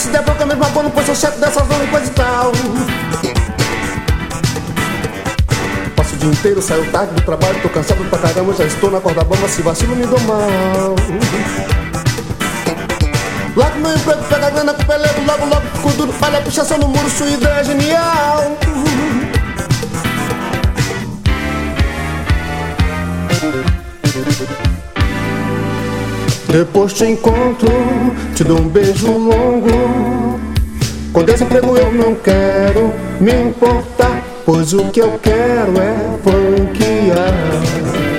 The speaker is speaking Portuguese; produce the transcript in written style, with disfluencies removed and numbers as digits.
se der bronca mesmo abono, pois sou chefe dessa zona e coisa e tal. Passo o dia inteiro, saio tarde do trabalho, tô cansado pra caramba, já estou na corda bamba, se vacilo me dou mal. Logo meu emprego, pega a grana com o pelego, logo fico duro, olha a pichação no muro, sua ideia é genial. Depois te encontro, te dou um beijo longo. Com desemprego eu não quero me importar, pois o que eu quero é franquear.